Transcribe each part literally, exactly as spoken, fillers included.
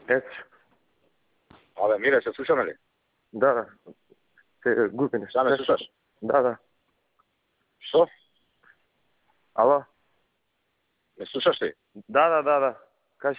Ето. Абе, Мире, се слушаме ли? Да, да. Се губи нещо. Сега ме слушаш? Да, да. Що? Ало? Ме слушаш ли? Да, да, да, да. Кажи.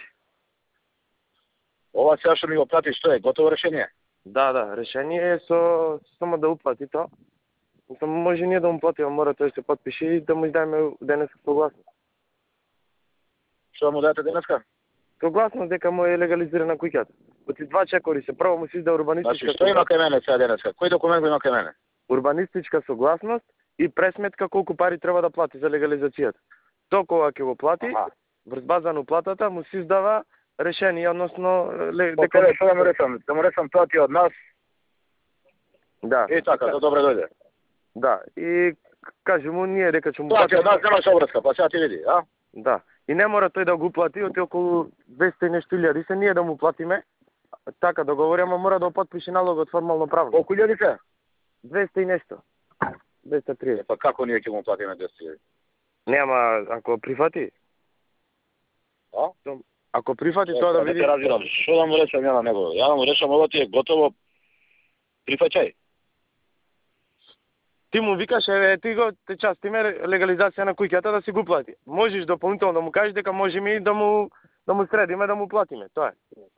Ова сега што ми го плати, што е? Готово решение? Да, да. Решение е со само да уплати то. Само може ние да му платиме, мора тој се подпише и да му издадеме денес согласност. Што му дадете денеска? Согласност дека му е легализирана куќата. Оти два чекори се. Прво му се изда урбанистичка Значи, што има кај мене сега денеска? Кој документ го има кај мене? урбанистичка согласност и пресметка колку пари треба да плати за легализацијата. То кога ќе го плати, Аха. врз база на уплатата му се издава решение, односно ле, По тебе, што да му речам? Да му речам, тоа ти е од нас. Да. И така, да добре дојде. Да. И кажи му ние дека ќе му Тоа ти плати. од нас немаш обврска, па сега ти види, а? Да. И не мора тој да го плати, оти околу двесте и нешто илјади се ние да му платиме. Така договори, ама мора да потпише налогот формално правно. Колку илјади се? двесте и нешто. двесте и триесет. Па како ние ќе му платиме двесте илјади? Нема, ако прифати. А? Ако прифати тоа да Не види. те разбирам. Што да му речам ја на него? Ја да му речам, ова ти е готово. Прифаќај. Ти му викаш, еве, ти го те частиме легализација на куќата да си го плати. Можеш дополнително да му кажеш дека можеме и да му да му средиме да му платиме. Тоа е.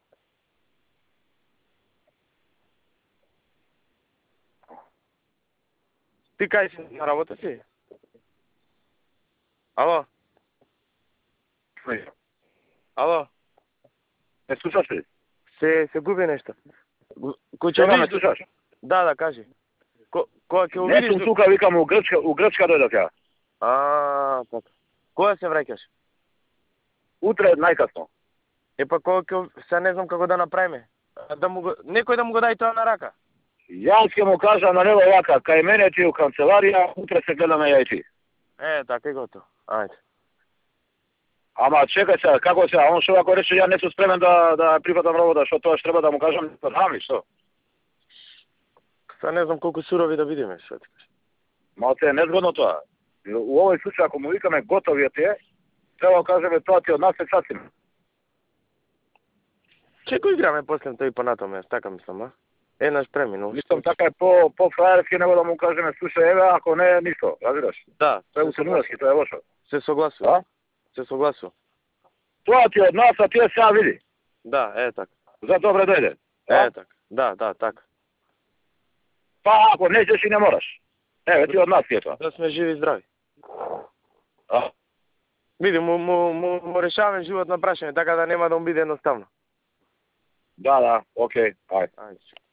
Ти кај си на работа си? Ало? Ало? Не слушаш ли? Се се губи нешто. Кој ќе Сега ме видиш? слушаш? Да, да, кажи. Ко кога ќе Не увидиш? сум тука, викам у Грчка, у Грчка дојдов ја. А, така. Кога се враќаш? Утре најкасно. Е па кога ќе се не знам како да направиме. Да му го некој да му го дај тоа на рака. Јас ќе му кажам на него вака, кај мене ти у канцеларија, утре се гледаме ја и ти. Е, така и готово. Ајде. Ама чекај сега, како сега, он што ако рече ја не сум спремен да да прифатам работа, што тоа што треба да му кажам, да дам ли што? Са не знам колку сурови да видиме, што ти кажеш. Ма те е незгодно тоа. У овој случај ако му викаме готови ти е, треба да кажеме тоа ти од нас се часиме. Чеко играме после тој понатоме, јас така мислам, а? Еднаш преминул. Мислам така е по по фраерски него да му кажеме слушај еве, ако не ништо, разбираш? Да, Тоа е усилуваски, тоа е лошо. се согласувам. А? Се согласувам. Тоа ти од нас, а ти е сега види. Да, е така. За добре дојде. Е така. Да, да, така. Па ако не ćeš и не мораш. Еве ти од нас ти е тоа. Да сме живи и здрави. А? Види, му, му, му, му решаваме живот на прашање, така да нема да му биде едноставно. Да, да, окей, ајде. Ајде.